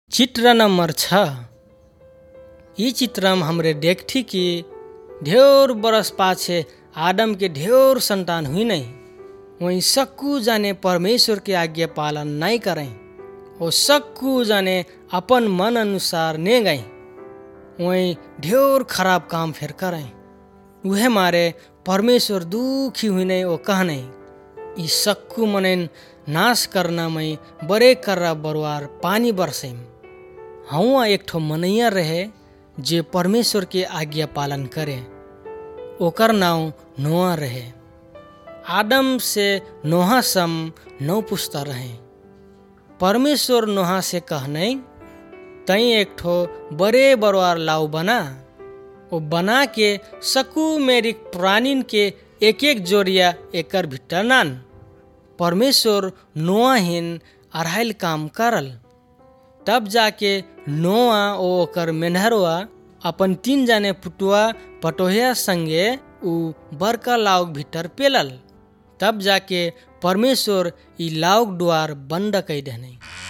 चित्र नंबर 6। ई चित्र में हमरे देखी कि ढेर बरस पाछे आदम के ढेर संतान हुई नहीं। वहीं सक्कू जाने परमेश्वर के आज्ञा पालन नहीं करें। वो सक्कू जाने अपन मन अनुसार ने गए। वहीं ढेर खराब काम फिर करें। वह मारे परमेश्वर दुखी हुई नहीं। वो कह नहीं ई सक्कू मनेन नाश करना में बड़े कर्रा बरवार पानी बरसे। हुआ एक ठो मनैया रहे जे परमेश्वर के आज्ञा पालन करे। ओकर नाव नोआ रहे। आदम से नोहा सम 9 पुस्ता रहे। परमेश्वर नोहा से कहने तई एक ठो बड़े बरवार लाव बना। वो बना के सकू मेरी प्राणीन के एक एक जोड़िया एकर भीतर नान। परमेश्वर नोआ हिन अरहाइल काम करल। तब जाके नोआ ओकर मेन्हरवा अपन 3 जाने पुटुआ पटोहिया संगे उ बड़का लाव भीतर पेलल। तब जाके परमेश्वर ई लाव द्वार बंद कई देने।